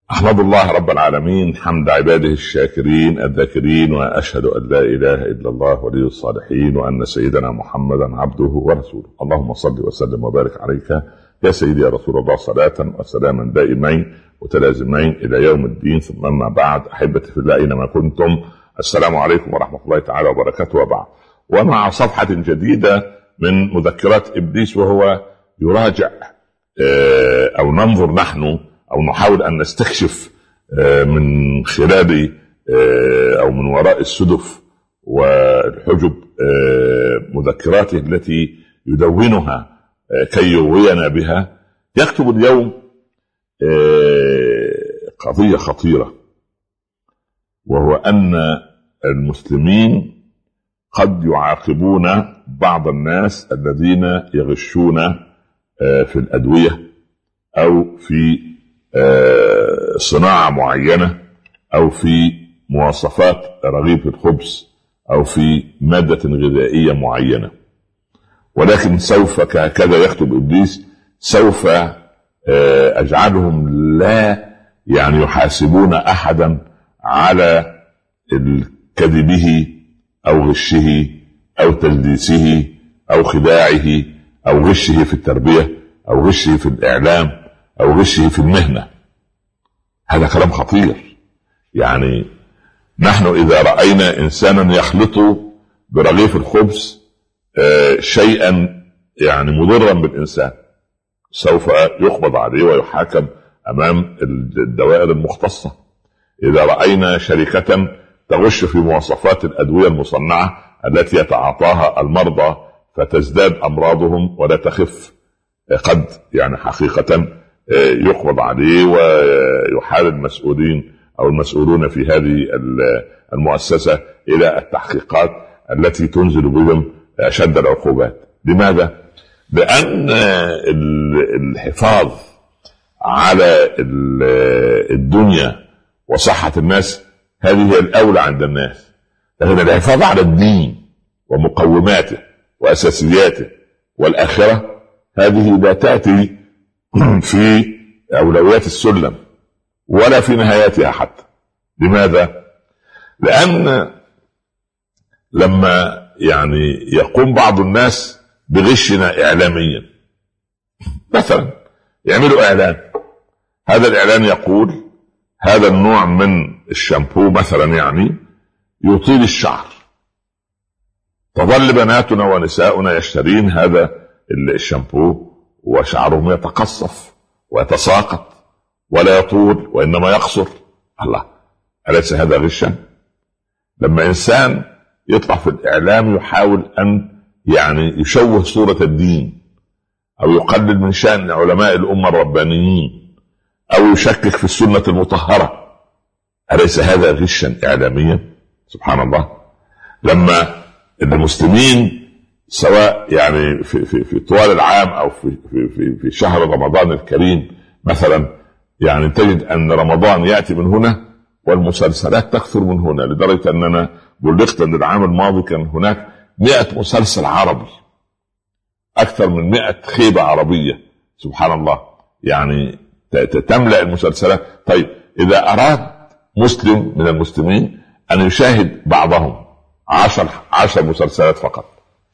أحمد الله رب العالمين حمد عباده الشاكرين الذاكرين، وأشهد أن لا إله إلا الله ولي الصالحين، وأن سيدنا محمدا عبده ورسوله. اللهم صل وسلم وبارك عليك يا سيدي يا رسول الله، صلاة وسلاما دائمين متلازمين إلى يوم الدين. ثم أما بعد، أحبتي في الله أينما كنتم، السلام عليكم ورحمة الله تعالى وبركاته. وبعد، ومع صفحة جديدة من مذكرات إبليس، وهو يراجع أو ننظر نحن أو نحاول أن نستكشف من خلال أو من وراء السدف والحجب مذكراته التي يدونها كي يغوينا بها. يكتب اليوم قضية خطيرة، وهو أن المسلمين قد يعاقبون بعض الناس الذين يغشون في الأدوية أو في صناعة معينة أو في مواصفات رغيف الخبز أو في مادة غذائية معينة. ولكن سوف، كذا يكتب إبليس، سوف أجعلهم لا يحاسبون أحدا على كذبه أو غشه أو تلبيسه أو خداعه أو غشه في التربية أو غشه في الإعلام أو غشه في المهنة. هذا كلام خطير. نحن إذا رأينا إنسانا يخلط برغيف الخبز شيئا مضرا بالإنسان، سوف يقبض عليه ويحاكم أمام الدوائر المختصة. إذا رأينا شركة تغش في مواصفات الأدوية المصنعة التي يتعاطاها المرضى فتزداد أمراضهم ولا تخف، قد حقيقة يقبض عليه ويحال المسؤولين أو المسؤولون في هذه المؤسسة إلى التحقيقات التي تنزل بهم أشد العقوبات. لماذا؟ لأن الحفاظ على الدنيا وصحة الناس هذه هي الأولى عند الناس، لكن الحفاظ على الدين ومقوماته وأساسياته والآخرة هذه لا تأتي في أولويات السلم ولا في نهاياتها حتى. لماذا؟ لأن لما يقوم بعض الناس بغشنا إعلاميا، مثلا يعملوا إعلان، هذا الإعلان يقول هذا النوع من الشامبو مثلا يطيل الشعر، تظل بناتنا ونساؤنا يشترين هذا الشامبو وشعرهم يتقصف ويتساقط ولا يطول وإنما يقصر. الله، أليس هذا غشا؟ لما إنسان يطلع في الإعلام يحاول أن يشوه صورة الدين أو يقلل من شأن علماء الأمة الربانيين أو يشكك في السنة المطهرة، أليس هذا غشا إعلاميا؟ سبحان الله. لما المسلمين سواء في طوال العام أو في شهر رمضان الكريم مثلا، تجد أن رمضان يأتي من هنا والمسلسلات تكثر من هنا، لدرجة أننا بلغت أن العام الماضي كان هناك 100 مسلسل عربي، أكثر من 100 خيبة عربية. سبحان الله، تملأ المسلسلات. طيب، إذا أراد مسلم من المسلمين أن يشاهد بعضهم 10 مسلسلات فقط،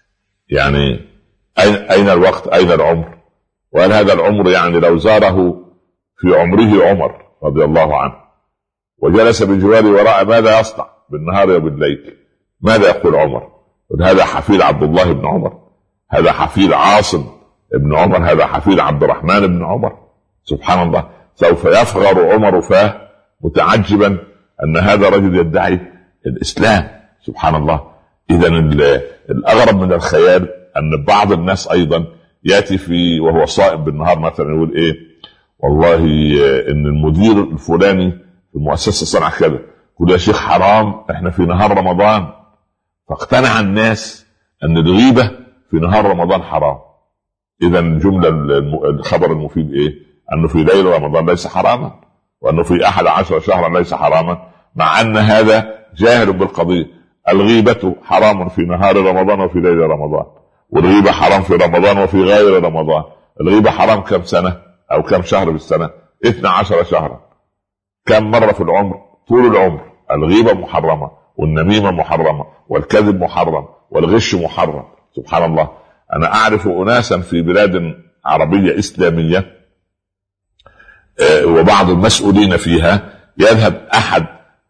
أين الوقت؟ أين العمر؟ وهل هذا العمر لو زاره في عمره عمر رضي الله عنه وجلس بجواره وراء ماذا يصنع بالنهار وبالليل؟ ماذا يقول عمر؟ هذا حفيد عبد الله بن عمر، هذا حفيد عاصم بن عمر، هذا حفيد عبد الرحمن بن عمر. سبحان الله، سوف يفغر عمر فاه متعجبا أن هذا رجل يدعي الإسلام. سبحان الله. إذن الأغرب من الخيال أن بعض الناس أيضا يأتي وهو صائم بالنهار مثلا يقول والله إن المدير الفلاني في المؤسسة صنع كذا، يقول يا شيخ حرام، إحنا في نهار رمضان. فاقتنع الناس أن الغيبة في نهار رمضان حرام. إذن الخبر المفيد أنه في ليل رمضان ليس حراما، وأنه في 11 شهرا ليس حراما، مع أن هذا جاهل بالقضية. الغيبة حرام في نهار رمضان وفي ليل رمضان، والغيبة حرام في رمضان وفي غير رمضان. الغيبة حرام كم سنة أو كم شهر بالسنة؟ 12 شهرا. كم مرة في العمر طول العمر الغيبة محرمة، والنميمة محرمة، والكذب محرم، والغش محرم. سبحان الله. أنا أعرف أناسا في بلاد عربية إسلامية وبعض المسؤولين فيها يذهب أحد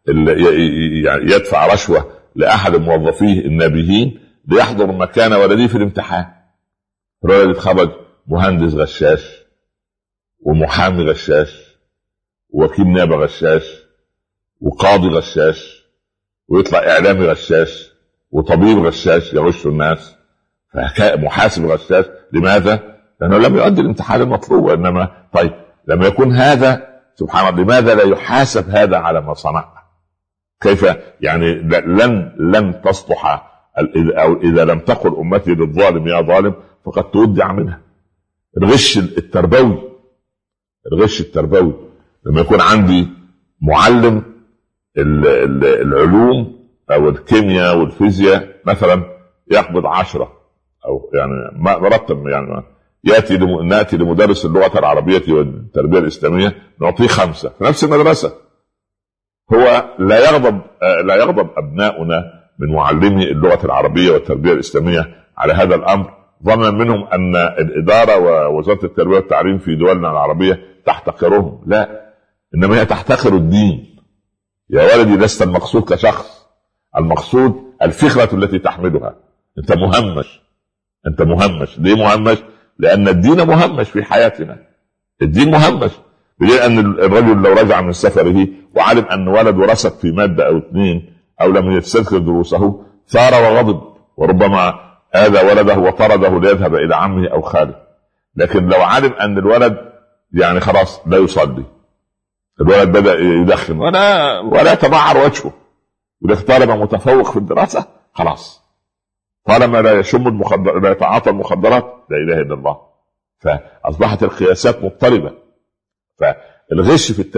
يدفع رشوة لأحد موظفيه النابهين ليحضر مكان ولديه في الامتحان. الولد يتخرج مهندس غشاش، ومحامي غشاش، ووكيل نيابة غشاش، وقاضي غشاش، ويطلع إعلامي غشاش، وطبيب غشاش يغش الناس، محاسب غشاش. لماذا؟ لأنه لم يؤدي الامتحان المطلوب. إنما طيب لما يكون هذا سبحان الله، لماذا لا يحاسب هذا على ما صنع؟ كيف يعني لن تصلح أو إذا لم تقل أمتي للظالم يا ظالم فقد تودع منها. الغش التربوي لما يكون عندي معلم العلوم أو الكيمياء والفيزياء مثلا يقبض 10 أو يعني مرتب، يعني نأتي لمدرس اللغة العربية والتربية الإسلامية نعطيه 5 في نفس المدرسة. هو لا يغضب أبناؤنا من معلمي اللغة العربية والتربية الإسلامية على هذا الأمر ظنا منهم أن الإدارة ووزارة التربية والتعليم في دولنا العربية تحتقرهم. لا، إنما هي تحتقر الدين. يا ولدي لست المقصود كشخص، المقصود الفكرة التي تحملها. أنت مهمش. ليه مهمش؟ لأن الدين مهمش في حياتنا. الدين مهمش بدليل أن الرجل لو رجع من سفره وعلم أن ولده رسب في مادة أو 2 أو لم يستذكر دروسه ثار وغضب، وربما آذى ولده وطرده ليذهب إلى عمه أو خاله. لكن لو علم أن الولد يعني خلاص لا يصلي، الولد بدأ يدخن ولا تبعر وجهه، ولكن طالما متفوق في الدراسة خلاص، طالما لا يشم لا يتعاطى المخدرات، لا إله إلا الله. فأصبحت القياسات مضطربة. فالغش في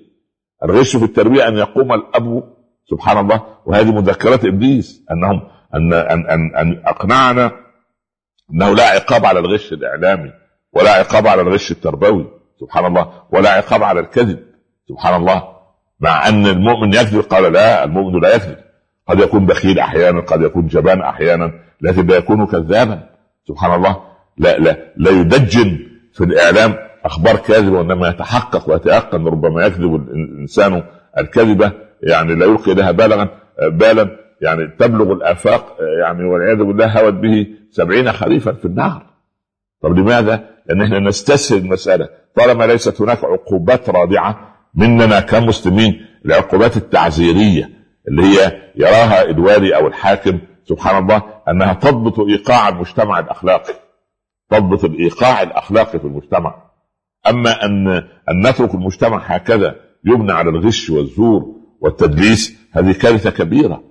التربية أن يقوم الأب سبحان الله، وهذه مذكرات إبليس أنهم أن أقنعنا أنه لا عقاب على الغش الإعلامي، ولا عقاب على الغش التربوي سبحان الله، ولا عقاب على الكذب سبحان الله. مع أن المؤمن يكذب، قال لا، المؤمن لا يكذب. قد يكون بخيل أحيانا، قد يكون جبان أحيانا، لكن لا يكون كذابا سبحان الله. لا يدجن في الإعلام أخبار كاذبة، وإنما يتحقق ويتيقن. ربما يكذب الإنسان الكذبة يعني لا يلقي لها بالا يعني تبلغ الآفاق يعني والعياذ بالله هوت به 70 خريفا في النار. طب لماذا؟ لأن احنا نستسهل المسألة طالما ليست هناك عقوبات رادعة مننا كمسلمين. العقوبات التعزيرية اللي هي يراها الوالي أو الحاكم سبحان الله أنها تضبط إيقاع المجتمع الأخلاقي، تضبط الإيقاع الأخلاقي في المجتمع. أما أن نترك المجتمع هكذا يبنى على الغش والزور والتدليس، هذه كارثة كبيرة.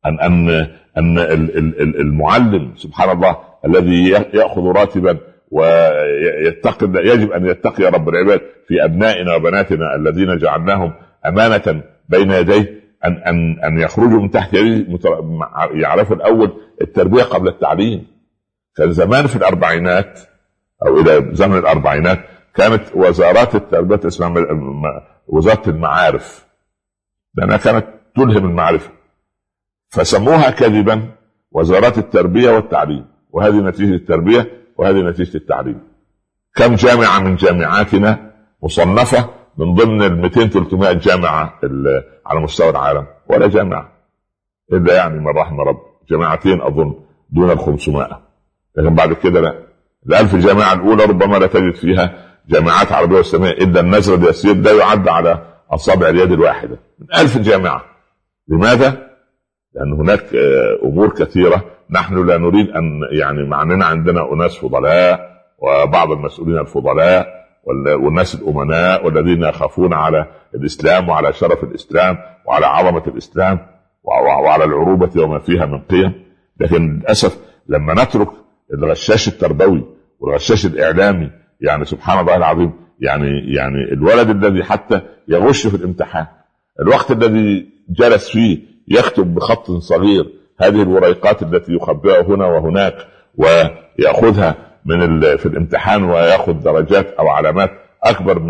أن المعلم سبحان الله الذي يأخذ راتبا ويتقي، يجب أن يتقي رب العباد في أبنائنا وبناتنا الذين جعلناهم أمانة بين يديه، أن يخرجوا من تحت يديه يعرفوا الأول التربية قبل التعليم. كان زمان في الأربعينات أو إلى زمن الأربعينات كانت وزارات التربية اسمها وزارة المعارف، لأنها كانت تلهم المعرفة، فسموها كذبا وزارات التربية والتعليم. وهذه نتيجة التربية وهذه نتيجة التعليم. كم جامعة من جامعاتنا مصنفة من ضمن 200-300 جامعة على مستوى العالم؟ ولا جامعة إلا يعني من رحم رب، جامعتين أظن دون 500. لكن بعد كده لا، 1000 جامعة الأولى ربما لا تجد فيها جامعات عربية وإسلامية إلا النزر اليسير لا يعد على أصابع اليد الواحدة من 1000 جامعة. لماذا؟ لأن هناك أمور كثيرة نحن لا نريد أن يعني معننا عندنا أناس فضلاء وبعض المسؤولين الفضلاء والناس الأمناء والذين يخافون على الإسلام وعلى شرف الإسلام وعلى عظمة الإسلام وعلى العروبة وما فيها من قيم. لكن للأسف لما نترك الغشاش التربوي والغشاش الإعلامي يعني سبحان الله العظيم، يعني الولد الذي حتى يغش في الامتحان، الوقت الذي جلس فيه يكتب بخط صغير هذه الوريقات التي يخبئها هنا وهناك ويأخذها في الامتحان ويأخذ درجات أو علامات أكبر من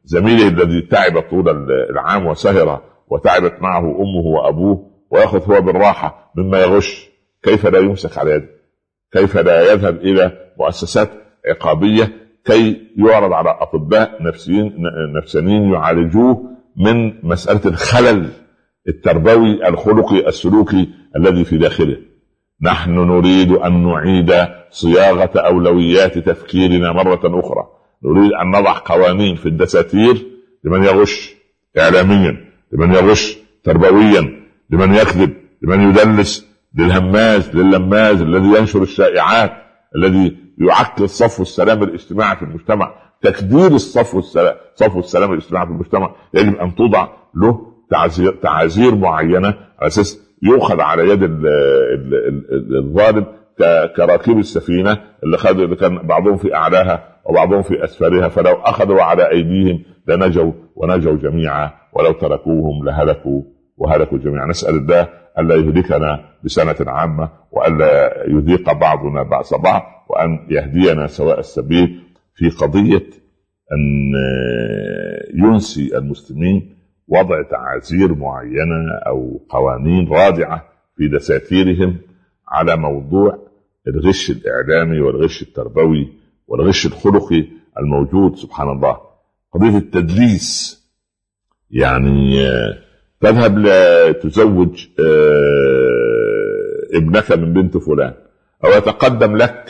زميله الذي تعب طول العام وسهر وتعبت معه امه وابوه، وياخذ هو بالراحه مما يغش، كيف لا يمسك على يده؟ كيف لا يذهب الى مؤسسات عقابيه كي يعرض على اطباء نفسانيين يعالجوه من مساله الخلل التربوي الخلقي السلوكي الذي في داخله؟ نحن نريد ان نعيد صياغه اولويات تفكيرنا مره اخرى. نريد ان نضع قوانين في الدساتير لمن يغش اعلاميا، لمن يغش تربويا، لمن يكذب، لمن يدلس، للهماز، لللماز الذي ينشر الشائعات، الذي يعكر صفو السلام الاجتماعي في المجتمع. تكدير صفو السلام الاجتماعي في المجتمع يجب ان توضع له تعازير معينه على اساس يؤخذ على يد الظالم كراكب السفينه اللي كان بعضهم في اعلاها وبعضهم في اسفلها، فلو اخذوا على ايديهم لنجوا ونجوا جميعا، ولو تركوهم لهلكوا وهلكوا جميعا. نسال الله الا يهلكنا بسنه عامه، والا يذيق بعضنا باس بعض، وان يهدينا سواء السبيل في قضيه ان ينسي المسلمين وضع تعازير معينه او قوانين رادعه في دساتيرهم على موضوع الغش الاعلامي والغش التربوي والغش الخلقي الموجود. سبحان الله، قضيه التدليس، يعني تذهب تزوج ابنك من بنت فلان، او يتقدم لك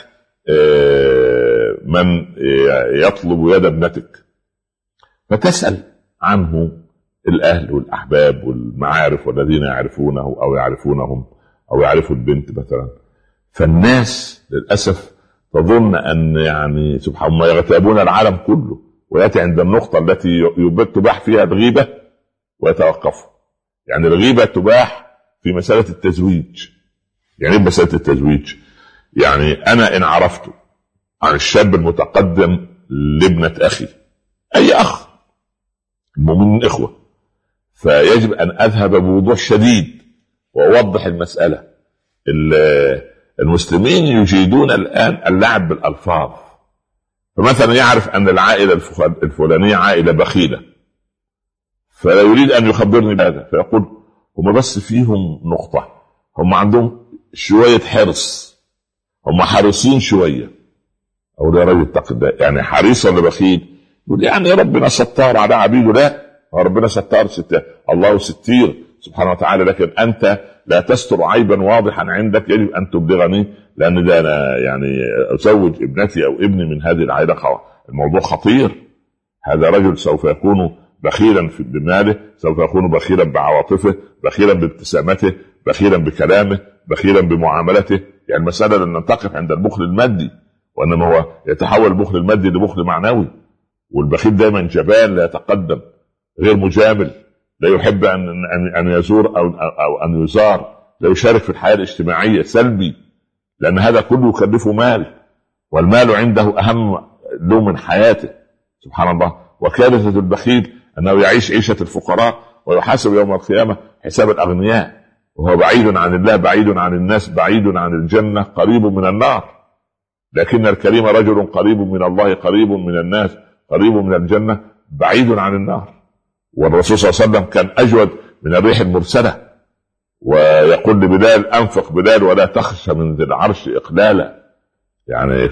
من يطلب يد ابنتك، فتسأل عنه الأهل والأحباب والمعارف والذين يعرفونه أو يعرفونهم أو يعرفوا البنت مثلا. فالناس للأسف تظن أن يعني سبحان الله يغتابون العالم كله، ويأتي عند النقطة التي تباح فيها الغيبة ويتوقفوا. يعني الغيبة تباح في مسألة التزويج. يعني ايه مسألة التزويج؟ يعني أنا إن عرفت عن الشاب المتقدم لابنة أخي، أي أخ، المؤمنين إخوة، فيجب أن أذهب بوضوح شديد وأوضح المسألة. المسلمين يجيدون الآن اللعب بالألفاظ، فمثلا يعرف أن العائلة الفلانية عائلة بخيلة، فلا يريد أن يخبرني بهذا، فيقول هم بس فيهم نقطة، هم عندهم شوية حرص، هم حريصين شوية. أو يا رجل اتق الله، يعني حريص ولا بخيل؟ يقول يعني ربنا ستار على عبيده. لا، ربنا ستار الله ستير سبحانه وتعالى، لكن أنت لا تستر عيبا واضحا عندك يجب أن تبلغني، لأن ده أنا يعني أزوج ابنتي أو ابني من هذه العائلة، الموضوع خطير. هذا رجل سوف يكون بخيلا بماله، سوف يكون بخيلا بعواطفه، بخيلا بابتسامته، بخيلا بكلامه، بخيلا بمعاملته. يعني المسألة لن تقف عند البخل المادي، وإنما هو يتحول البخل المادي لبخل معنوي. والبخيل دائما جبان، لا يتقدم، غير مجامل، لا يحب أن يزور أو أن يزار، لا يشارك في الحياة الاجتماعية، سلبي، لأن هذا كله يكلفه مال، والمال عنده أهم له من حياته. سبحان الله. وكارثة البخيل أنه يعيش عيشة الفقراء ويحاسب يوم القيامة حساب الأغنياء، وهو بعيد عن الله، بعيد عن الناس، بعيد عن الجنة، قريب من النار. لكن الكريم رجل قريب من الله، قريب من الناس، قريب من الجنة، بعيد عن النار. والرسول صلى الله عليه وسلم كان أجود من الريح المرسلة، ويقول لبلال أنفق بلال ولا تخشى من ذي العرش إقلالا. يعني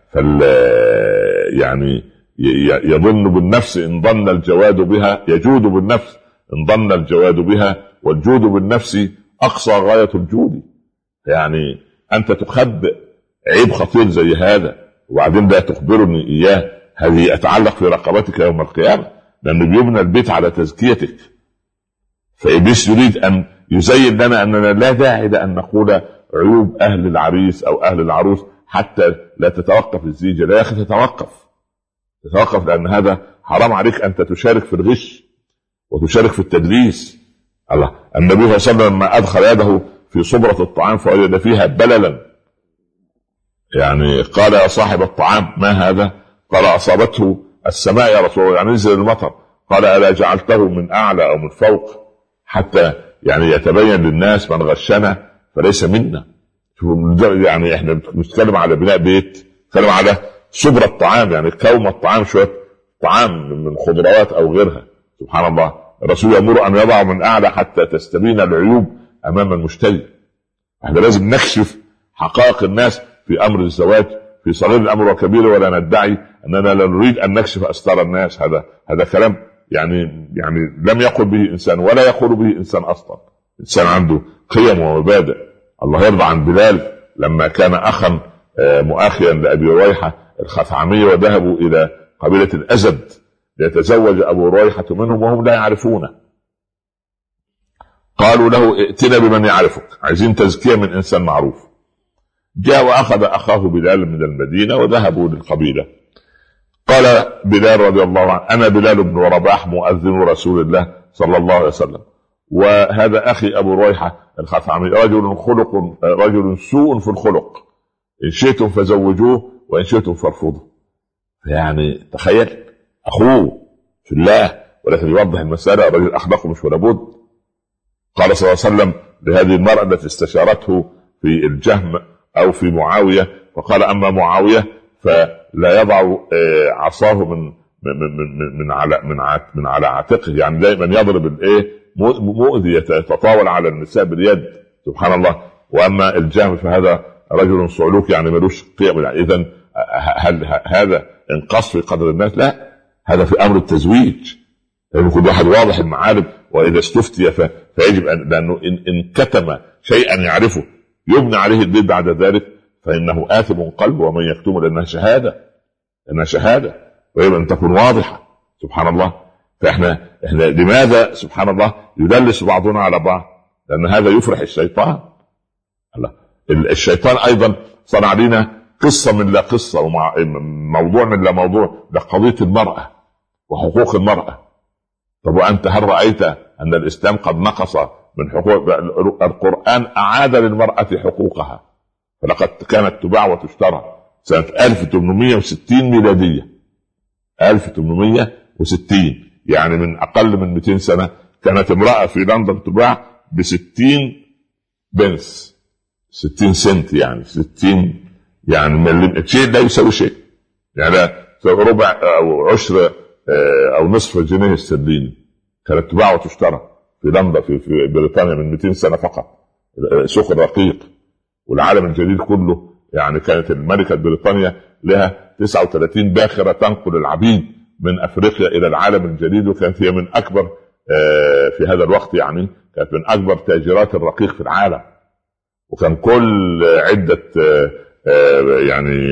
يعني يظن بالنفس إن ظن الجواد بها، يجود بالنفس إن ظن الجواد بها، والجود بالنفس أقصى غاية الجود. يعني أنت تخبئ عيب خطير زي هذا وبعدين لا تخبرني إياه، هذه أتعلق في رقبتك يوم القيامة، لأنه بيبنى البيت على تزكيتك. فإبليس يريد أن يزين لنا أننا لا داعي أن نقول عيوب أهل العريس أو أهل العروس حتى لا تتوقف الزيجة. لا يا أخي، تتوقف، لأن هذا حرام عليك أنت تشارك في الغش وتشارك في التدليس. الله، النبي صلى الله عليه وسلم لما أدخل يده في صبرة الطعام فوجد فيها بللا، يعني قال يا صاحب الطعام ما هذا؟ قال أصابته السماء يا رسول الله، يعني نزل المطر. قال ألا جعلته من أعلى أو من فوق حتى يعني يتبين للناس من غشنا فليس منا. يعني احنا نتكلم على بناء بيت، نتكلم على صبر الطعام، يعني كوم الطعام، شوية طعام من خضروات او غيرها. سبحان الله، الرسول يأمر ان يضع من اعلى حتى تستبين العيوب امام المشتري. احنا لازم نكشف حقائق الناس في امر الزواج، في صغير الامر وكبيره، ولا ندعي اننا لا نريد ان نكشف استار الناس. هذا كلام يعني لم يقل به انسان ولا يقول به انسان اصلا. انسان عنده قيم ومبادئ. الله يرضى عن بلال لما كان اخا مؤاخيا لابي رويحه الخثعمي، وذهبوا الى قبيله الازد ليتزوج ابو رويحه منهم وهم لا يعرفونه. قالوا له ائتنا بمن يعرفك، عايزين تزكيه من انسان معروف. جاء واخذ اخاه بلال من المدينه وذهبوا للقبيله. قال بلال رضي الله عنه: انا بلال بن رباح مؤذن رسول الله صلى الله عليه وسلم، وهذا اخي ابو رويحه الخثعمي رجل سوء في الخلق، ان شئتم فزوجوه وان شئتم فارفضوا. يعني تخيل، اخوه في الله، ولكن يوضح المساله، الرجل اخلاقه مش ولا بد. قال صلى الله عليه وسلم لهذه المراه التي استشارته في الجهم او في معاويه، فقال: اما معاويه فلا يضع عصاه من على عاتقه، يعني دائما يضرب مؤذي يتطاول على النساء باليد. سبحان الله. واما الجهم فهذا رجل صعلوك، يعني ملوش قيم. اذا هل هذا انقص في قدر الناس؟ لا، هذا في امر التزويج يعني كل واحد واضح المعارف. واذا استفتي فيجب لانه ان كتم شيئا يعرفه يبنى عليه البيت بعد ذلك فانه آثم قلبه، ومن يكتم لانها شهاده ويجب ان تكون واضحه. سبحان الله. فاحنا لماذا سبحان الله يدلس بعضنا على بعض؟ لان هذا يفرح الشيطان. الشيطان ايضا صنع علينا قصه من لا قصه وموضوع من لا موضوع، لقضيه المراه وحقوق المراه. طب وانت هل رايت ان الاسلام قد نقص من حقوق؟ القران اعاد للمراه حقوقها، فلقد كانت تباع وتشترى سنه 1860 ميلاديه. 1860 يعني من اقل من 200 سنه كانت امراه في لندن تباع ب60 بنس، 60 سنت، يعني 60 يعني شيء لا يساوي شيء، يعني ربع او عشر او نصف جنيه استرليني. كانت تباع وتشترى في لندن في بريطانيا من 200 سنه فقط، سوق الرقيق. والعالم الجديد كله يعني كانت الملكه بريطانيا لها 39 باخره تنقل العبيد من افريقيا الى العالم الجديد، وكانت هي من اكبر في هذا الوقت، يعني كانت من اكبر تاجرات الرقيق في العالم. وكان كل عده يعني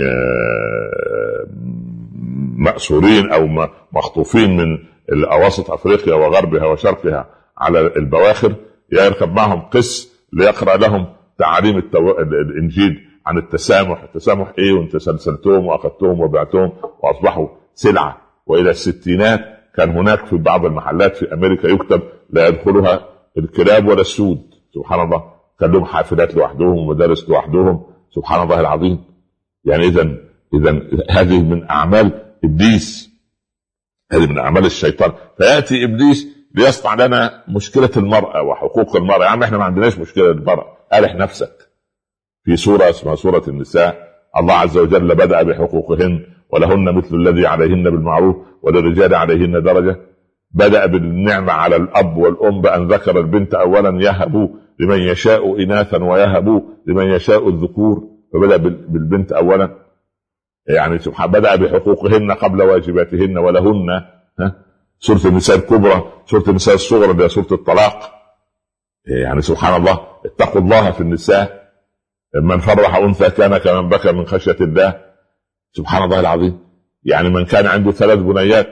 مأسورين او مخطوفين من الاواسط افريقيا وغربها وشرقها على البواخر يركب معهم قس ليقرأ لهم تعاليم الانجيل عن التسامح ايه، وانت سلسلتهم واخذتهم وبعتهم واصبحوا سلعه. والى الستينات كان هناك في بعض المحلات في امريكا يكتب لا يدخلها الكلاب ولا السود. سبحان الله. كان لهم حافلات لوحدهم ومدارس لوحدهم. سبحان الله العظيم. يعني اذا هذه من اعمال ابليس، هذه من اعمال الشيطان. فياتي ابليس ليصنع لنا مشكله المراه وحقوق المراه. يا عم احنا ما عندناش مشكله المراه، أرح نفسك. في سوره اسمها سوره النساء الله عز وجل بدأ بحقوقهن ولهن مثل الذي عليهن بالمعروف وللرجال عليهن درجه. بدأ بالنعمه على الاب والام بان ذكر البنت اولا يهبوا لمن يشاء اناثا ويهبوا لمن يشاء الذكور، فبدأ بالبنت اولا. يعني سبحان بدأ بحقوقهن قبل واجباتهن ولهن. سورة النساء الكبرى، سورة النساء الصغرى اللي هي سورة الطلاق. يعني سبحان الله. اتقوا الله في النساء، من فرح انثى كان كمن بكى من خشية الله. سبحان الله العظيم. يعني من كان عنده 3 بنيات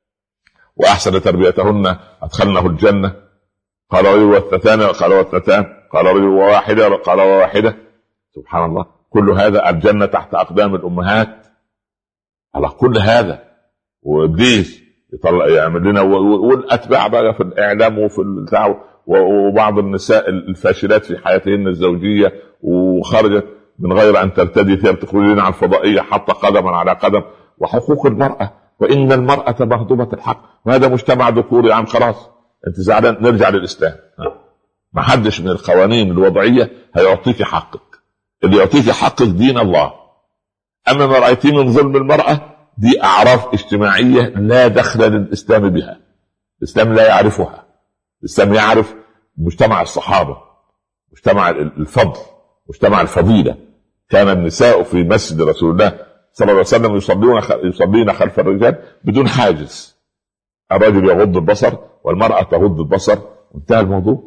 واحسن تربيتهن ادخلنه الجنة. قال رجل واثنتان، قال واثنتان، قال رجل وواحدة، قال وواحدة. سبحان الله. كل هذا الجنة تحت اقدام الامهات. على كل هذا وابليس يطلع يعمل لنا، والاتباع بقى في الاعلام وفي البتاع، وبعض النساء الفاشلات في حياتهن الزوجيه وخرجت من غير ان ترتدي ثياب تخرج لنا على الفضائيه حتى قدما على قدم. وحقوق المراه، وان المراه مهضومه الحق، وهذا مجتمع ذكوري. عام خلاص انت زعلان، نرجع للاسلام. ما حدش من القوانين الوضعيه هيعطيك حقك. اللي يعطيك حقك دين الله. اما ما رايتيه من ظلم المراه دي أعراف اجتماعية لا دخل للإسلام بها. الإسلام لا يعرفها. الإسلام يعرف مجتمع الصحابة، مجتمع الفضل، مجتمع الفضيلة. كان النساء في مسجد رسول الله صلى الله عليه وسلم يصلين خلف الرجال بدون حاجز. الرجل يغض البصر والمرأة تغض البصر وانتهى الموضوع.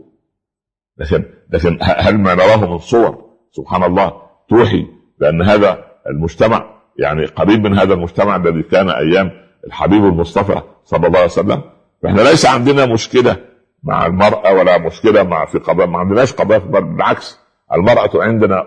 لكن هل ما نراه من صور سبحان الله توحي بأن هذا المجتمع يعني قريب من هذا المجتمع الذي كان أيام الحبيب المصطفى صلى الله عليه وسلم؟ فإحنا ليس عندنا مشكلة مع المرأة ولا مشكلة مع في قضاء، ما عندناش قضاء، بالعكس المرأة عندنا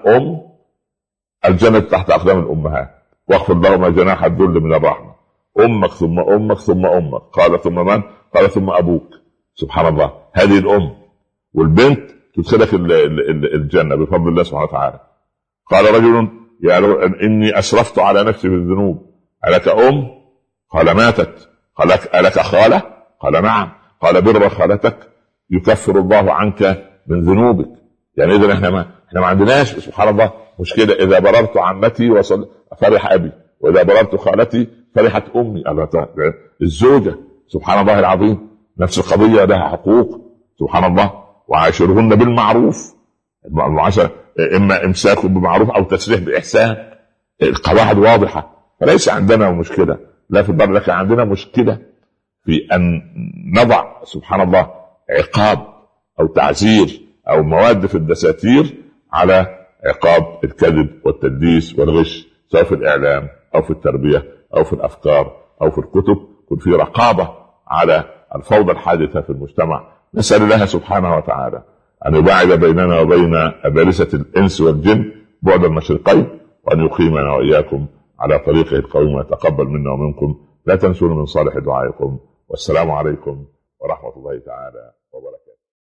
الجنة تحت أقدام الأمهات، واخفض لهما جناح الذل من الرحمة، أمك ثم أمك ثم أمك، قال ثم من؟ قال ثم أبوك. سبحان الله، هذه الأم والبنت تدخلك الجنة بفضل الله سبحانه وتعالى. قال رجل يا إني أسرفت على نفسي بالذنوب، ألك أم؟ قال ماتت. قال ألك خالة؟ قال نعم. قال بر خالتك يكفر الله عنك من ذنوبك. يعني إذن إحنا ما عندناش سبحان الله مشكلة. إذا بررت عمتي فرح أبي، وإذا بررت خالتي فرحت أمي. الزوجة سبحان الله العظيم نفس القضية، لها حقوق سبحان الله. وعاشرهن بالمعروف، المعاشرة إما إمساك بمعروف أو تسريح بإحسان. القواعد واضحة، فليس عندنا مشكلة لا في البر، لكن عندنا مشكلة في أن نضع سبحان الله عقاب أو تعزير أو مواد في الدساتير على عقاب الكذب والتدليس والغش، سواء في الإعلام أو في التربية أو في الأفكار أو في الكتب. يكون في رقابة على الفوضى الحادثة في المجتمع. نسأل الله سبحانه وتعالى أن يباعد بيننا وبين أبالسة الإنس والجن بعد المشرقين، وأن يقيمنا وإياكم على طريقه القويم، ويتقبل منا ومنكم. لا تنسون من صالح دعائكم، والسلام عليكم ورحمة الله تعالى.